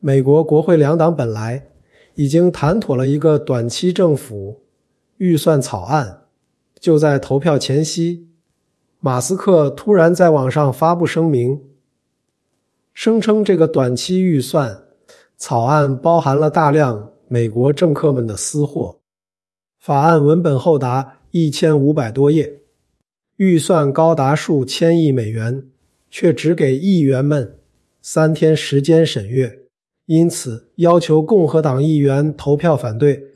美国国会两党本来已经谈妥了一个短期政府预算草案，就在投票前夕，马斯克突然在网上发布声明，声称这个短期预算草案包含了大量美国政客们的私货，法案文本厚达1500多页，预算高达数千亿美元，却只给议员们3天时间审阅，因此要求共和党议员投票反对，